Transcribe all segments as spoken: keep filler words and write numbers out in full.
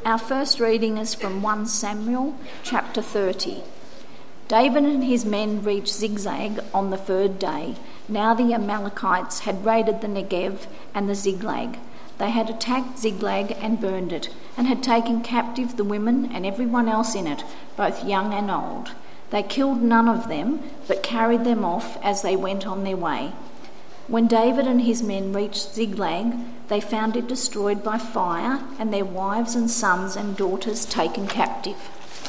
Our first reading is from First Samuel chapter thirty. David and his men reached Ziklag on the third day. Now the Amalekites had raided the Negev and the Ziklag. They had attacked Ziklag and burned it, and had taken captive the women and everyone else in it, both young and old. They killed none of them, but carried them off as they went on their way. When David and his men reached Ziklag, they found it destroyed by fire, and their wives and sons and daughters taken captive.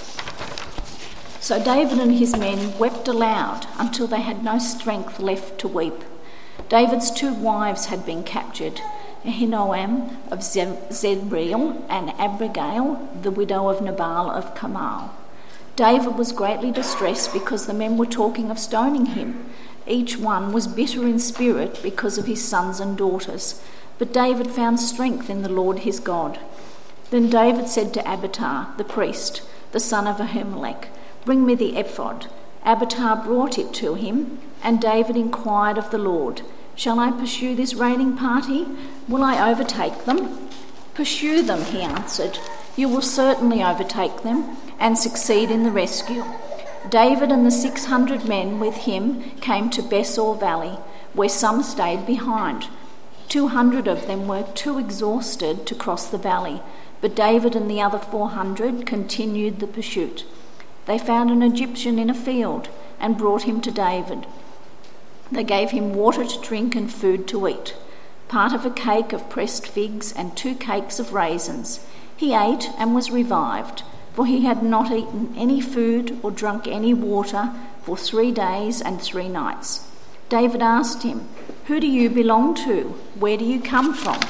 So David and his men wept aloud until they had no strength left to weep. David's two wives had been captured, Ahinoam of Zebreel and Abigail, the widow of Nabal of Carmel. David was greatly distressed because the men were talking of stoning him. Each one was bitter in spirit because of his sons and daughters. But David found strength in the Lord his God. Then David said to Abiathar, the priest, the son of Ahimelech, "Bring me the ephod." Abiathar brought it to him, and David inquired of the Lord, "Shall I pursue this raiding party? Will I overtake them?" "Pursue them," he answered. "You will certainly overtake them and succeed in the rescue." David and the six hundred men with him came to Besor Valley, where some stayed behind. Two hundred of them were too exhausted to cross the valley, but David and the other four hundred continued the pursuit. They found an Egyptian in a field and brought him to David. They gave him water to drink and food to eat, part of a cake of pressed figs and two cakes of raisins. He ate and was revived, for he had not eaten any food or drunk any water for three days and three nights. David asked him, "Who do you belong to? Where do you come from?"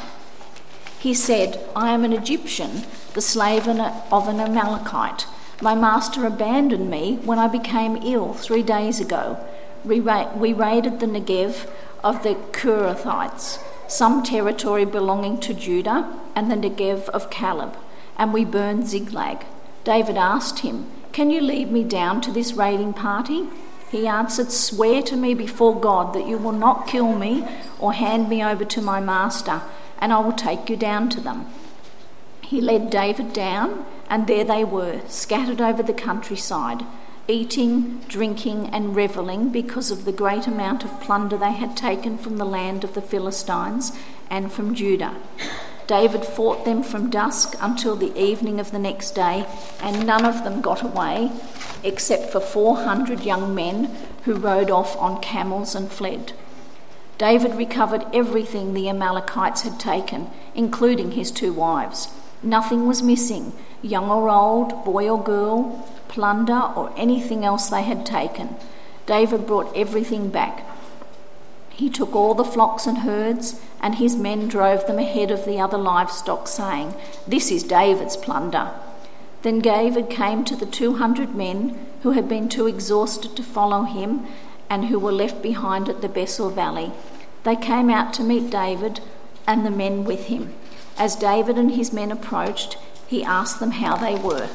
He said, "I am an Egyptian, the slave of an Amalekite. My master abandoned me when I became ill three days ago. We, ra- we raided the Negev of the Kerethites, some territory belonging to Judah, and the Negev of Caleb, and we burned Ziklag." David asked him, "Can you lead me down to this raiding party?" He answered, "Swear to me before God that you will not kill me or hand me over to my master, and I will take you down to them." He led David down, and there they were, scattered over the countryside, eating, drinking, and revelling because of the great amount of plunder they had taken from the land of the Philistines and from Judah. David fought them from dusk until the evening of the next day, and none of them got away, except for four hundred young men who rode off on camels and fled. David recovered everything the Amalekites had taken, including his two wives. Nothing was missing, young or old, boy or girl, plunder or anything else they had taken. David brought everything back. He took all the flocks and herds, and his men drove them ahead of the other livestock, saying, "This is David's plunder." Then David came to the two hundred men who had been too exhausted to follow him and who were left behind at the Besor Valley. They came out to meet David and the men with him. As David and his men approached, he asked them how they were.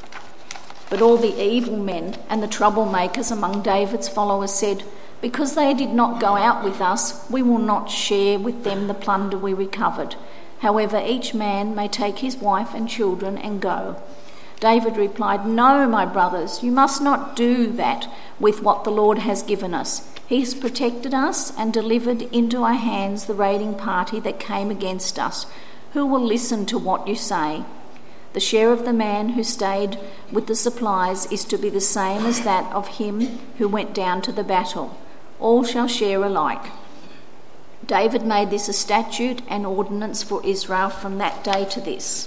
But all the evil men and the troublemakers among David's followers said, "Because they did not go out with us, we will not share with them the plunder we recovered. However, each man may take his wife and children and go." David replied, "No, my brothers, you must not do that with what the Lord has given us. He has protected us and delivered into our hands the raiding party that came against us. Who will listen to what you say? The share of the man who stayed with the supplies is to be the same as that of him who went down to the battle. All shall share alike." David made this a statute and ordinance for Israel from that day to this.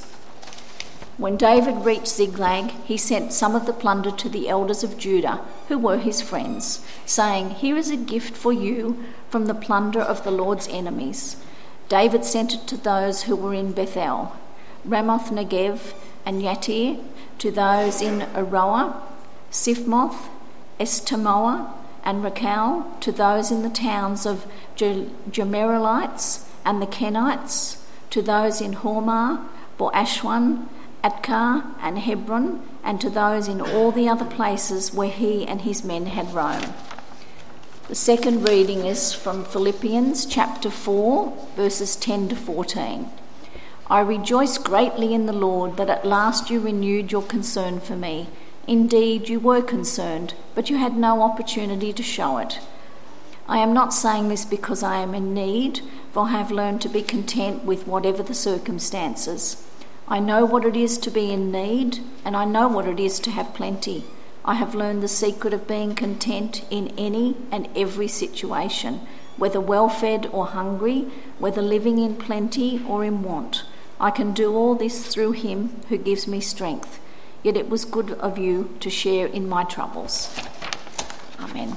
When David reached Ziklag, he sent some of the plunder to the elders of Judah, who were his friends, saying, "Here is a gift for you from the plunder of the Lord's enemies." David sent it to those who were in Bethel, Ramoth Negev, and Yatir, to those in Aroah, Siphmoth, Estemoa, and Racal, to those in the towns of Jerahmeelites and the Kenites, to those in Hormah, Boashwan, Adkar, and Hebron, and to those in all the other places where he and his men had roamed. The second reading is from Philippians chapter four, verses ten to fourteen. I rejoice greatly in the Lord that at last you renewed your concern for me. Indeed, you were concerned, but you had no opportunity to show it. I am not saying this because I am in need, for I have learned to be content with whatever the circumstances. I know what it is to be in need, and I know what it is to have plenty. I have learned the secret of being content in any and every situation, whether well-fed or hungry, whether living in plenty or in want. I can do all this through him who gives me strength. Yet it was good of you to share in my troubles. Amen.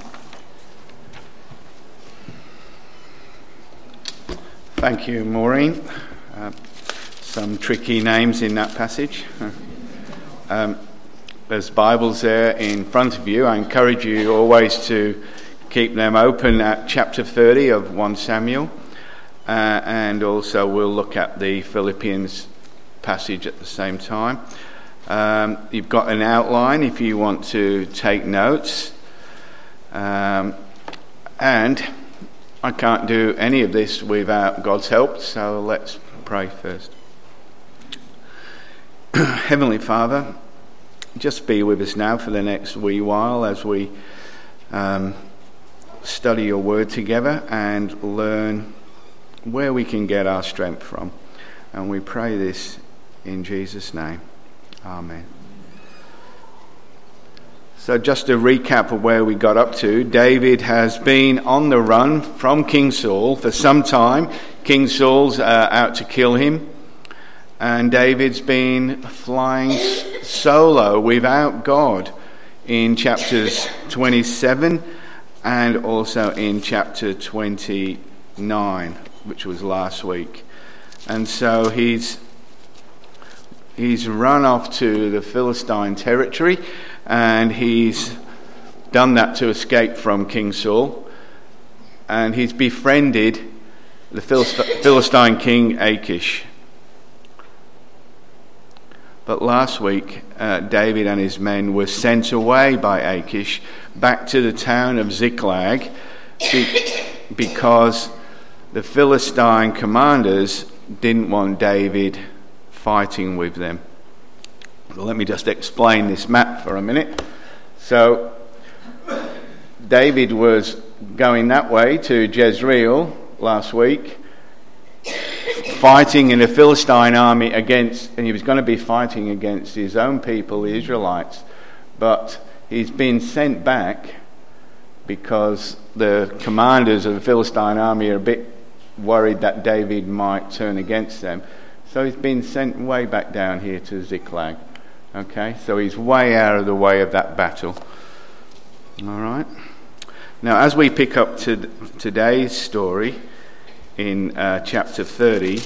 Thank you, Maureen. Uh, some tricky names in that passage. Um, there's Bibles there in front of you. I encourage you always to keep them open at chapter thirty of First Samuel. Uh, and also we'll look at the Philippians passage at the same time. Um, you've got an outline if you want to take notes. Um, and I can't do any of this without God's help, so let's pray first. Heavenly Father, just be with us now for the next wee while as we um, study your word together and learn where we can get our strength from. And we pray this in Jesus' name. Amen. So just a recap of where we got up to. David has been on the run from King Saul for some time. King Saul's uh, out to kill him. And David's been flying solo without God in chapters twenty-seven and also in chapter twenty-nine, which was last week. And so he's he's run off to the Philistine territory, and he's done that to escape from King Saul, and he's befriended the Philist- Philistine king Achish. But last week, uh, David and his men were sent away by Achish back to the town of Ziklag be- because the Philistine commanders didn't want David fighting with them. Well, let me just explain this map for a minute. So, David was going that way to Jezreel last week, fighting in a Philistine army against, and he was going to be fighting against his own people, the Israelites, but he's been sent back because the commanders of the Philistine army are a bit worried that David might turn against them. So he's been sent way back down here to Ziklag. Okay, so he's way out of the way of that battle. All right. Now, as we pick up to today's story in uh, chapter thirty,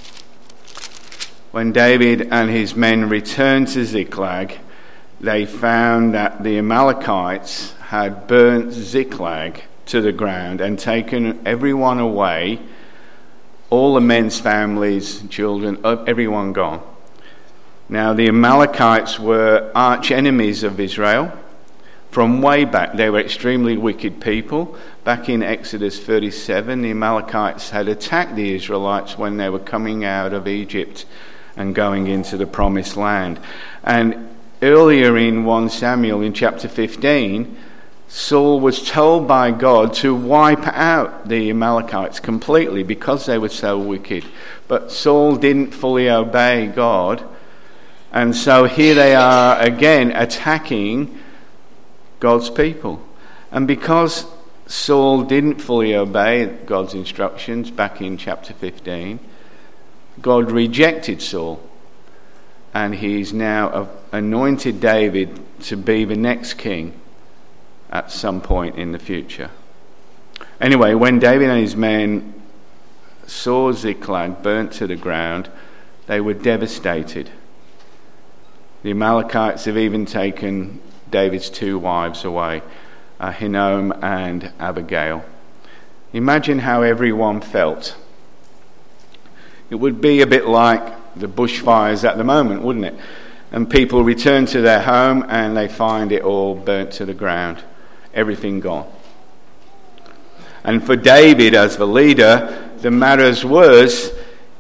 when David and his men returned to Ziklag, they found that the Amalekites had burnt Ziklag to the ground and taken everyone away, all the men's families, children, everyone gone. Now, the Amalekites were arch enemies of Israel from way back. They were extremely wicked people. Back in Exodus thirty-seven, the Amalekites had attacked the Israelites when they were coming out of Egypt and going into the promised land. And earlier in First Samuel, in chapter fifteen, Saul was told by God to wipe out the Amalekites completely because they were so wicked. But Saul didn't fully obey God. And so here they are again attacking God's people. And because Saul didn't fully obey God's instructions back in chapter fifteen, God rejected Saul. And he's now anointed David to be the next king at some point in the future. Anyway, when David and his men saw Ziklag burnt to the ground, they were devastated. The Amalekites have even taken David's two wives away, Ahinoam and Abigail. Imagine how everyone felt. It would be a bit like the bushfires at the moment, wouldn't it? And people return to their home and they find it all burnt to the ground. Everything gone. And for David as the leader, the matters worse.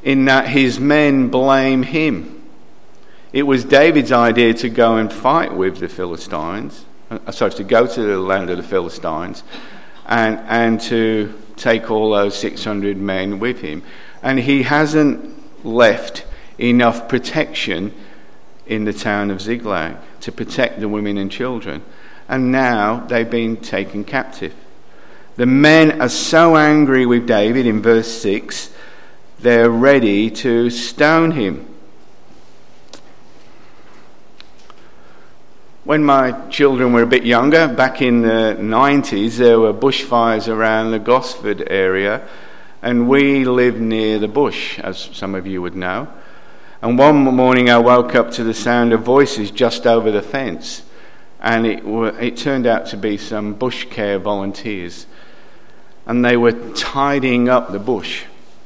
in that his men blame him. It was David's idea to go and fight with the Philistines, uh, sorry, to go to the land of the Philistines and, and to take all those six hundred men with him. And he hasn't left enough protection in the town of Ziklag to protect the women and children. And now they've been taken captive. The men are so angry with David in verse six, they're ready to stone him. When my children were a bit younger, back in the nineties, there were bushfires around the Gosford area, and we lived near the bush, as some of you would know. And one morning I woke up to the sound of voices just over the fence, and it, were, it turned out to be some bush care volunteers, and they were tidying up the bush.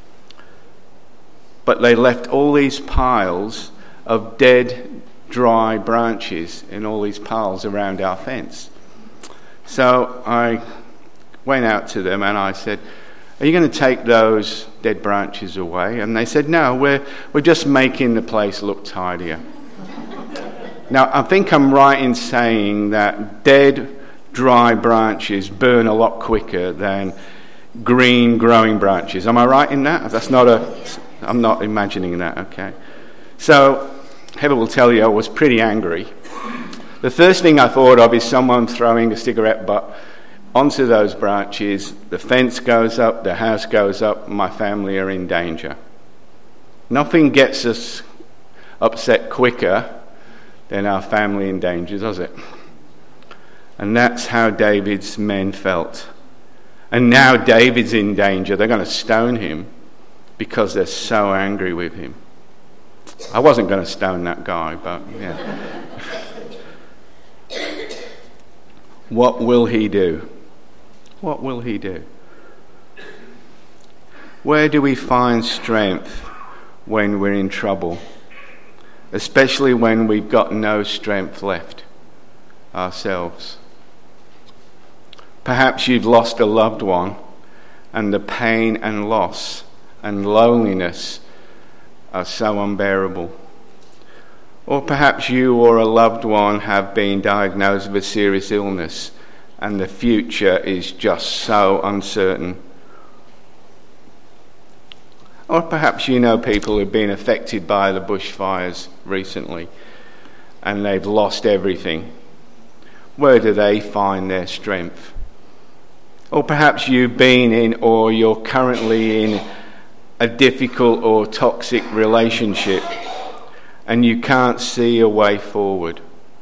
But they left all these piles of dead, dry branches in all these piles around our fence. So I went out to them and I said, "Are you going to take those dead branches away?" And they said, "No, we're we're just making the place look tidier." Now, I think I'm right in saying that dead, dry branches burn a lot quicker than green, growing branches. Am I right in that? That's not a... I'm not imagining that, okay. So, Heather will tell you I was pretty angry. The first thing I thought of is someone throwing a cigarette butt onto those branches. The fence goes up, the house goes up, my family are in danger. Nothing gets us upset quicker than our family in danger, does it? And that's how David's men felt. And now David's in danger. They're going to stone him because they're so angry with him. I wasn't going to stone that guy, but yeah. What will he do? What will he do? Where do we find strength when we're in trouble? Especially when we've got no strength left ourselves. Perhaps you've lost a loved one, and the pain and loss and loneliness are so unbearable. Or perhaps you or a loved one have been diagnosed with a serious illness and the future is just so uncertain. Or perhaps you know people who've been affected by the bushfires recently and they've lost everything. Where do they find their strength? Or perhaps you've been in or you're currently in a difficult or toxic relationship and you can't see a way forward.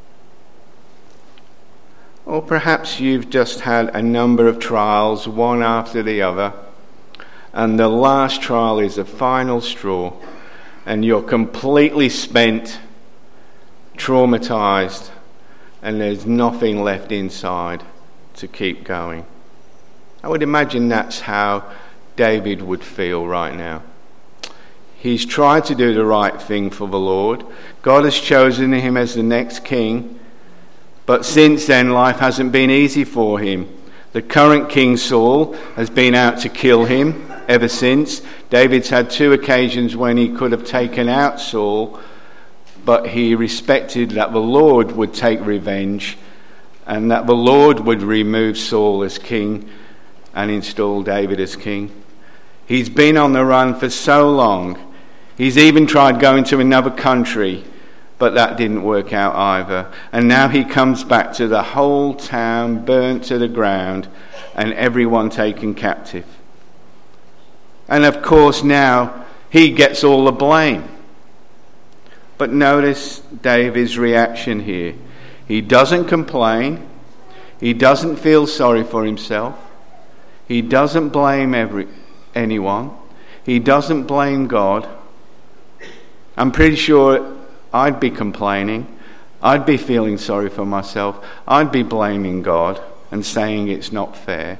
Or perhaps you've just had a number of trials, one after the other, and the last trial is a final straw, and you're completely spent, traumatized, and there's nothing left inside to keep going. I would imagine that's how David would feel right now. He's tried to do the right thing for the Lord. God has chosen him as the next king, but since then life hasn't been easy for him. The current king, Saul, has been out to kill him ever since. David's had two occasions when he could have taken out Saul, but he respected that the Lord would take revenge and that the Lord would remove Saul as king and install David as king. He's been on the run for so long. He's even tried going to another country, but that didn't work out either. And now he comes back to the whole town burnt to the ground and everyone taken captive. And of course now he gets all the blame. But notice David's reaction here. He doesn't complain. He doesn't feel sorry for himself. He doesn't blame every anyone. He doesn't blame God. I'm pretty sure I'd be complaining. I'd be feeling sorry for myself. I'd be blaming God and saying it's not fair.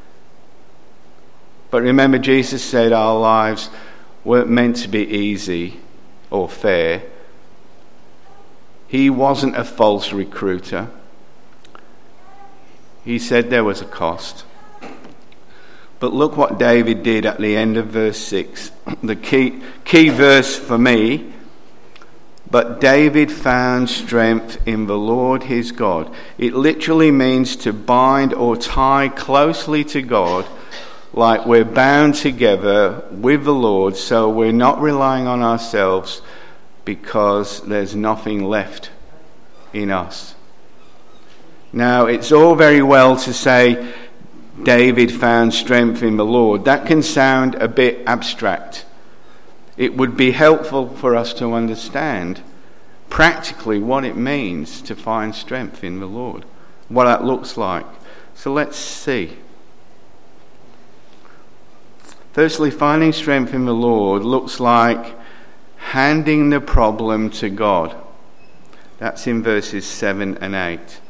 But remember, Jesus said our lives weren't meant to be easy or fair. He wasn't a false recruiter. He said there was a cost. But look what David did at the end of verse six. The key, key verse for me. But David found strength in the Lord his God. It literally means to bind or tie closely to God, like we're bound together with the Lord, so we're not relying on ourselves because there's nothing left in us. Now, it's all very well to say David found strength in the Lord. That can sound a bit abstract. It would be helpful for us to understand practically what it means to find strength in the Lord, what that looks like. So let's see. Firstly, finding strength in the Lord looks like handing the problem to God. That's in verses seven and eight.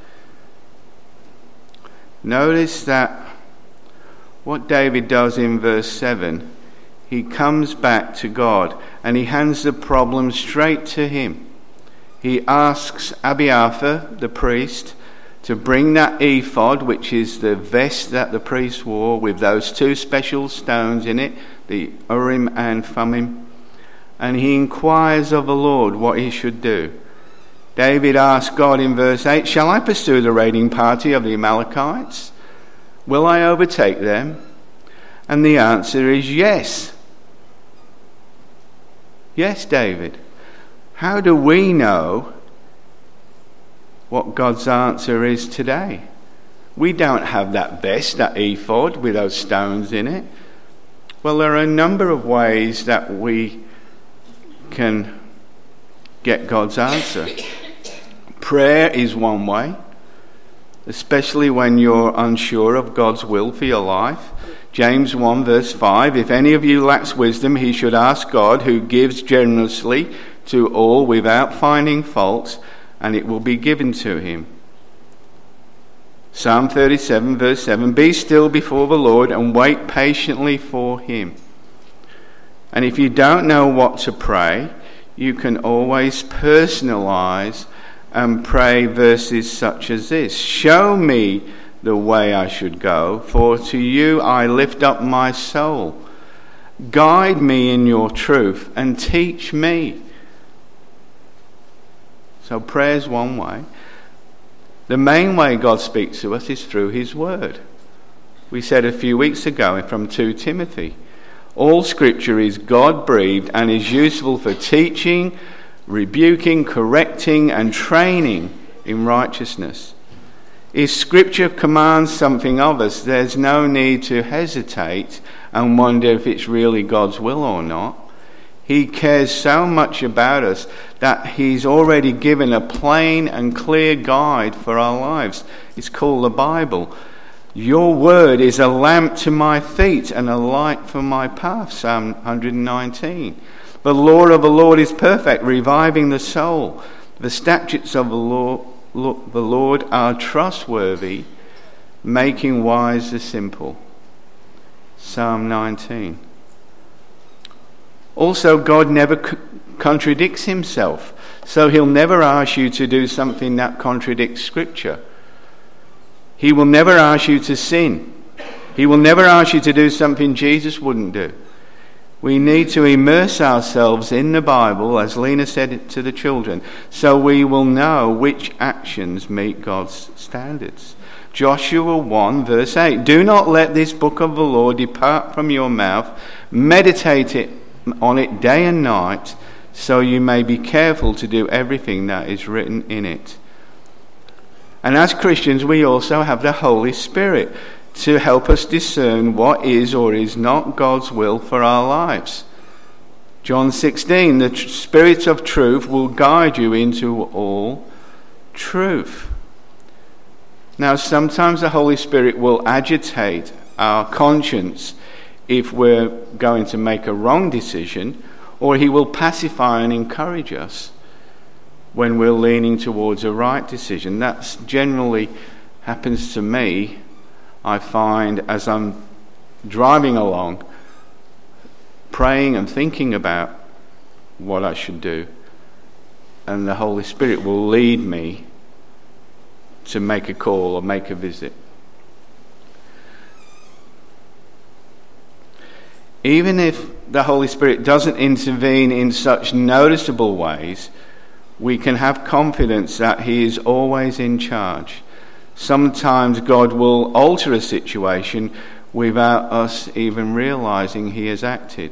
Notice that what David does in verse seven, he comes back to God and he hands the problem straight to him. He asks Abiathar, the priest, to bring that ephod, which is the vest that the priest wore with those two special stones in it, the Urim and Thummim, and he inquires of the Lord what he should do. David asks God in verse eight, "Shall I pursue the raiding party of the Amalekites? Will I overtake them?" And the answer is yes. Yes, David. How do we know what God's answer is today? We don't have that vest, that ephod with those stones in it. Well, there are a number of ways that we can get God's answer. Prayer is one way, especially when you're unsure of God's will for your life. James one verse five, "If any of you lacks wisdom, he should ask God, who gives generously to all without finding fault, and it will be given to him." Psalm thirty-seven verse seven, "Be still before the Lord and wait patiently for him." And if you don't know what to pray, you can always personalize and pray verses such as this: "Show me the way I should go, for to you I lift up my soul. Guide me in your truth and teach me." So prayer's one way. The main way God speaks to us is through his word. We said a few weeks ago from Second Timothy, all scripture is God-breathed and is useful for teaching, rebuking, correcting and training in righteousness. If scripture commands something of us, there's no need to hesitate and wonder if it's really God's will or not. He cares so much about us that he's already given a plain and clear guide for our lives. It's called the Bible. Your word is a lamp to my feet and a light for my path, Psalm one nineteen. The law of the Lord is perfect, reviving the soul. The statutes of the Lord, the Lord are trustworthy, making wise the simple, Psalm nineteen. Also, God never c- contradicts himself, so he'll never ask you to do something that contradicts Scripture. He will never ask you to sin. He will never ask you to do something Jesus wouldn't do. We need to immerse ourselves in the Bible, as Lena said to the children, so we will know which actions meet God's standards. Joshua one verse eight, "Do not let this book of the law depart from your mouth. Meditate it on it day and night, so you may be careful to do everything that is written in it." And as Christians, we also have the Holy Spirit to help us discern what is or is not God's will for our lives. John sixteen, "The tr- Spirit of truth will guide you into all truth." Now, sometimes the Holy Spirit will agitate our conscience if we're going to make a wrong decision, or he will pacify and encourage us when we're leaning towards a right decision. That generally happens to me, I find, as I'm driving along, praying and thinking about what I should do, and the Holy Spirit will lead me to make a call or make a visit. even if the Holy Spirit doesn't intervene in such noticeable ways, we can have confidence that he is always in charge. Sometimes God will alter a situation without us even realizing he has acted.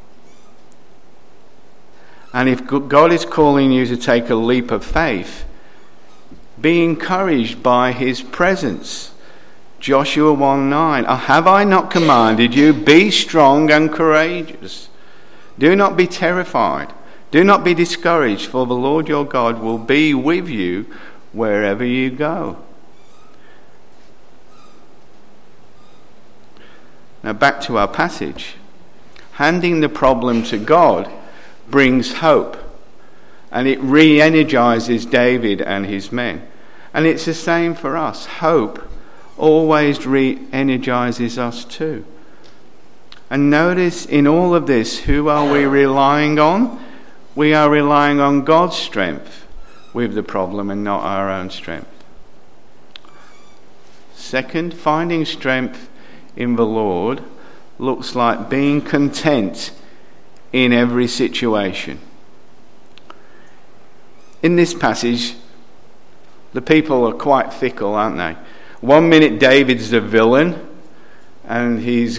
And if God is calling you to take a leap of faith, be encouraged by his presence. Joshua one nine, have I not commanded you, be strong and courageous. Do not be terrified. Do not be discouraged, for the Lord your God will be with you wherever you go. Now back to our passage. Handing the problem to God brings hope, and it re-energizes David and his men. And it's the same for us. Hope always re-energizes us too. And notice in all of this, who are we relying on? We are relying on God's strength with the problem and not our own strength. Second, finding strength in the Lord looks like being content in every situation. In this passage, the people are quite fickle, aren't they? One minute David's the villain, and he's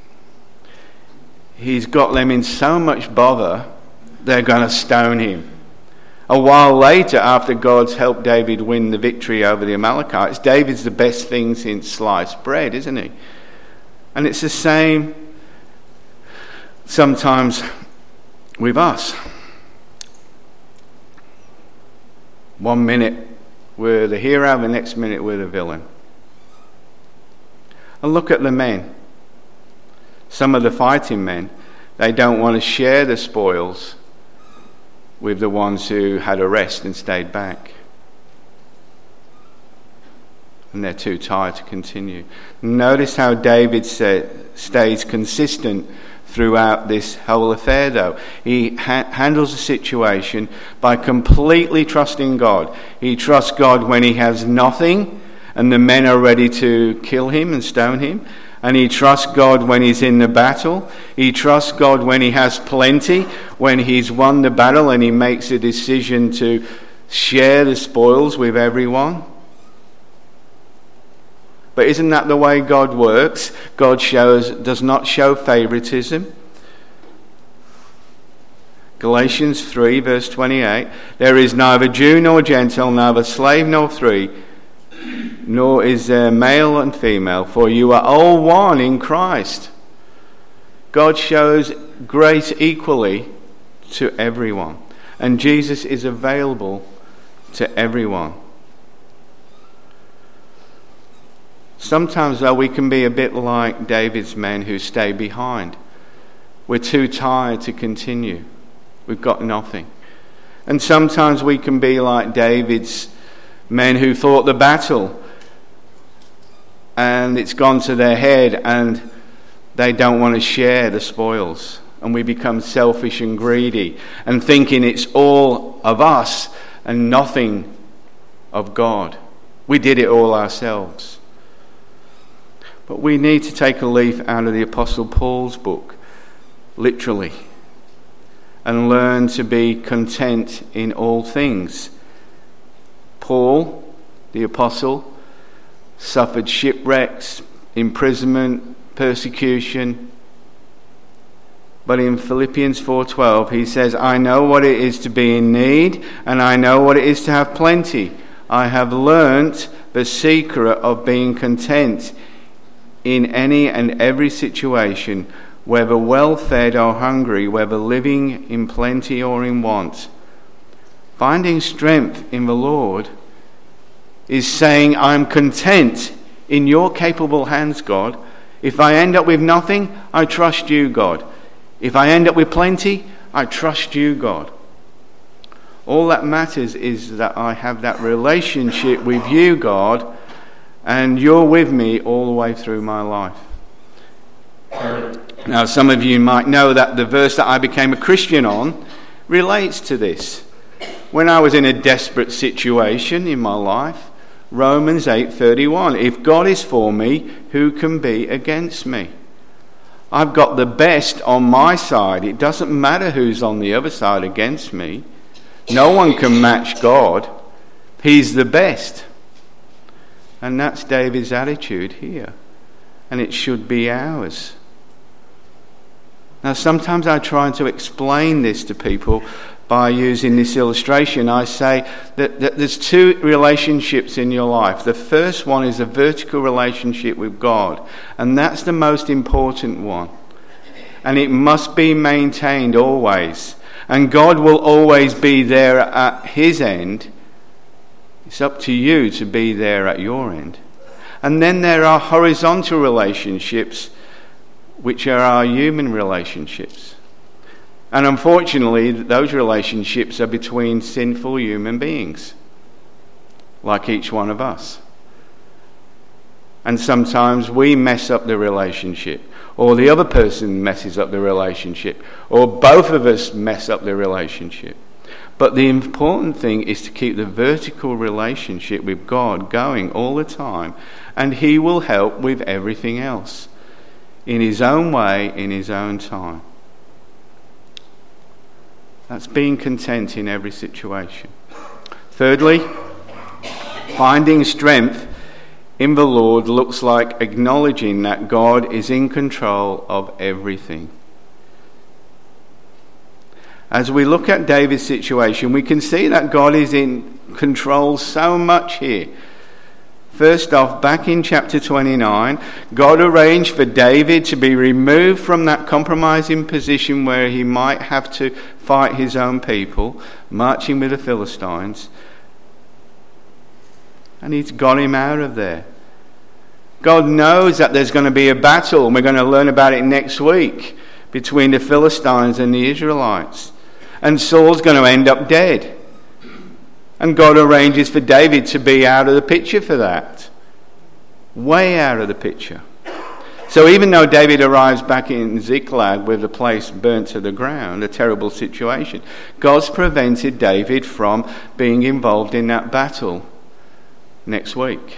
he's got them in so much bother, they're going to stone him. A while later, after God's helped David win the victory over the Amalekites, David's the best thing since sliced bread, isn't he? And it's the same sometimes with us. One minute we're the hero, the next minute we're the villain. And look at the men. Some of the fighting men, they don't want to share the spoils with the ones who had a rest and stayed back. And they're too tired to continue. Notice how David said, stays consistent throughout this whole affair, though. He ha- handles the situation by completely trusting God. He trusts God when he has nothing and the men are ready to kill him and stone him. And he trusts God when he's in the battle. He trusts God when he has plenty, when he's won the battle and he makes a decision to share the spoils with everyone. But isn't that the way God works? God shows does not show favoritism. Galatians three verse twenty-eight, there is neither Jew nor Gentile, neither slave nor free, nor is there male and female, for you are all one in Christ. God shows grace equally to everyone, and Jesus is available to everyone. Sometimes, though, we can be a bit like David's men who stay behind. We're too tired to continue. We've got nothing. And sometimes we can be like David's men who fought the battle and it's gone to their head and they don't want to share the spoils. And we become selfish and greedy and thinking it's all of us and nothing of God. We did it all ourselves. But we need to take a leaf out of the Apostle Paul's book, literally, and learn to be content in all things. Paul, the apostle, suffered shipwrecks, imprisonment, persecution. But in Philippians four twelve, he says, I know what it is to be in need, and I know what it is to have plenty. I have learnt the secret of being content in any and every situation, whether well-fed or hungry, whether living in plenty or in want. Finding strength in the Lord is saying, I'm content in your capable hands, God. If I end up with nothing, I trust you, God. If I end up with plenty, I trust you, God. All that matters is that I have that relationship with you, God, and you're with me all the way through my life. Now, some of you might know that the verse that I became a Christian on relates to this. When I was in a desperate situation in my life, Romans eight thirty-one, if God is for me, who can be against me? I've got the best on my side. It doesn't matter who's on the other side against me. No one can match God. He's the best. And that's David's attitude here. And it should be ours. Now, sometimes I try to explain this to people by using this illustration. I say that, that there's two relationships in your life. The first one is a vertical relationship with God, and that's the most important one. And it must be maintained always. And God will always be there at his end. It's up to you to be there at your end. And then there are horizontal relationships, which are our human relationships. And unfortunately, those relationships are between sinful human beings, like each one of us. And sometimes we mess up the relationship, or the other person messes up the relationship, or both of us mess up the relationship. But the important thing is to keep the vertical relationship with God going all the time, and he will help with everything else, in his own way, in his own time. That's being content in every situation. Thirdly, finding strength in the Lord looks like acknowledging that God is in control of everything. As we look at David's situation, we can see that God is in control so much here. First off, back in chapter twenty-nine, God arranged for David to be removed from that compromising position where he might have to fight his own people, marching with the Philistines. And he's got him out of there. God knows that there's going to be a battle, and we're going to learn about it next week, between the Philistines and the Israelites. And Saul's going to end up dead. And God arranges for David to be out of the picture for that. Way out of the picture. So even though David arrives back in Ziklag with the place burnt to the ground, a terrible situation, God's prevented David from being involved in that battle next week.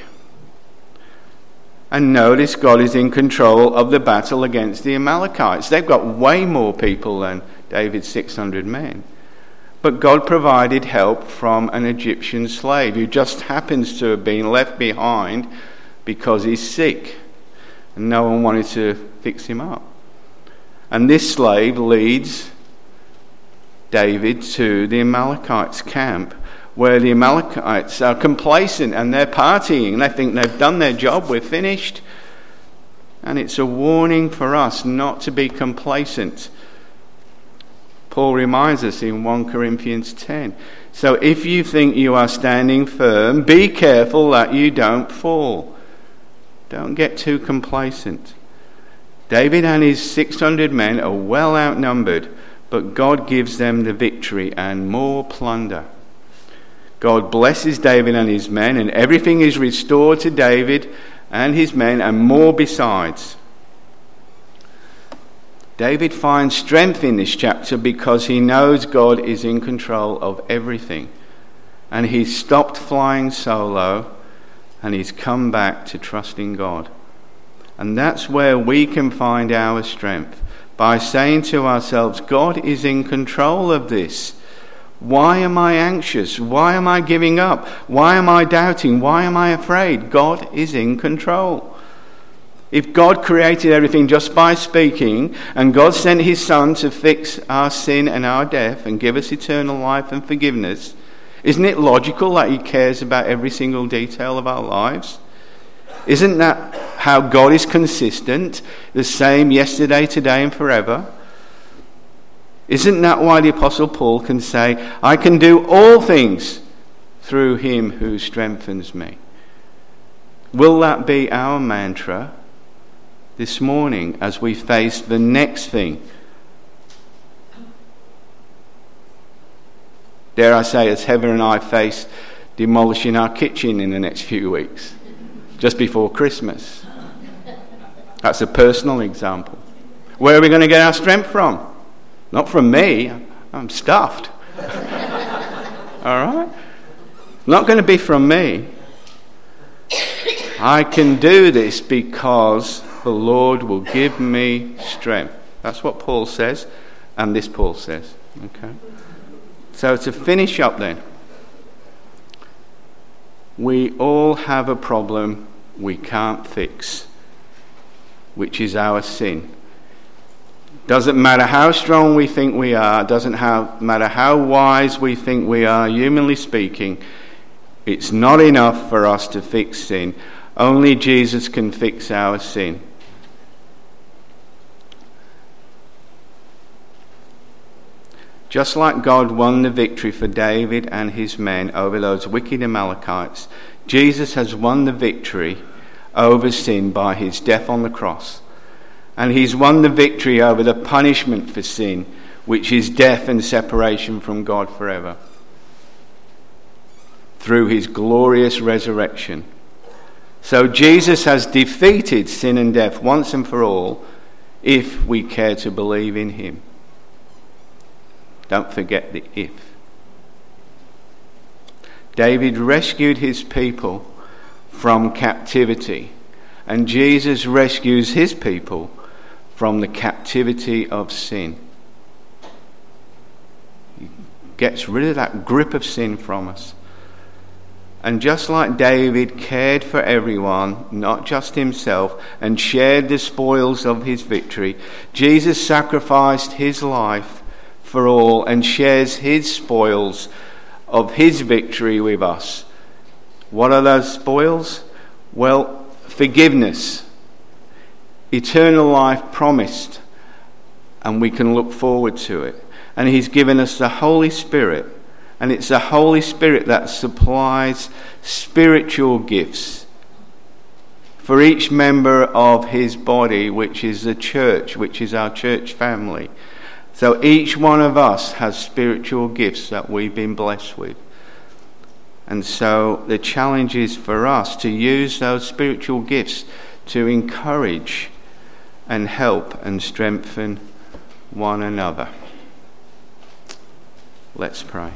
And notice God is in control of the battle against the Amalekites. They've got way more people than David's six hundred men. But God provided help from an Egyptian slave who just happens to have been left behind because he's sick and no one wanted to fix him up. And this slave leads David to the Amalekites' camp, where the Amalekites are complacent and they're partying. They think they've done their job, we're finished. And it's a warning for us not to be complacent. Paul reminds us in First Corinthians ten. So if you think you are standing firm, be careful that you don't fall. Don't get too complacent. David and his six hundred men are well outnumbered, but God gives them the victory and more plunder. God blesses David and his men, and everything is restored to David and his men, and more besides. David finds strength in this chapter because he knows God is in control of everything. And he's stopped flying solo and he's come back to trusting God. And that's where we can find our strength, by saying to ourselves, God is in control of this. Why am I anxious? Why am I giving up? Why am I doubting? Why am I afraid? God is in control. If God created everything just by speaking, and God sent his Son to fix our sin and our death and give us eternal life and forgiveness, isn't it logical that he cares about every single detail of our lives? Isn't that how God is consistent, the same yesterday, today and forever? Isn't that why the Apostle Paul can say, I can do all things through him who strengthens me? Will that be our mantra this morning as we face the next thing? Dare I say, as Heather and I face demolishing our kitchen in the next few weeks, just before Christmas. That's a personal example. Where are we going to get our strength from? Not from me. I'm stuffed. All right? Not going to be from me. I can do this because, the Lord will give me strength. That's what Paul says, and this Paul says. Okay. So to finish up then, we all have a problem we can't fix, which is our sin. Doesn't matter how strong we think we are, doesn't how, matter how wise we think we are, humanly speaking, it's not enough for us to fix sin. Only Jesus can fix our sin. Just like God won the victory for David and his men over those wicked Amalekites, Jesus has won the victory over sin by his death on the cross. And he's won the victory over the punishment for sin, which is death and separation from God forever, through his glorious resurrection. So Jesus has defeated sin and death once and for all, if we care to believe in him. Don't forget the if. David rescued his people from captivity, and Jesus rescues his people from the captivity of sin. He gets rid of that grip of sin from us. And just like David cared for everyone, not just himself, and shared the spoils of his victory, Jesus sacrificed his life for all and shares his spoils of his victory with us. What are those spoils? Well, forgiveness, eternal life promised, and we can look forward to it. And he's given us the Holy Spirit, and it's the Holy Spirit that supplies spiritual gifts for each member of his body, which is the church, which is our church family. So each one of us has spiritual gifts that we've been blessed with. And so the challenge is for us to use those spiritual gifts to encourage and help and strengthen one another. Let's pray.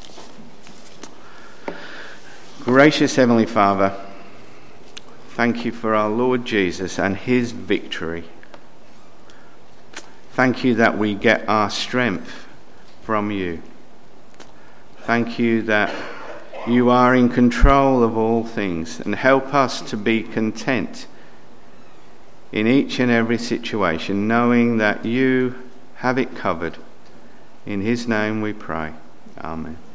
Gracious Heavenly Father, thank you for our Lord Jesus and his victory. Thank you that we get our strength from you. Thank you that you are in control of all things, and help us to be content in each and every situation, knowing that you have it covered. In his name we pray. Amen.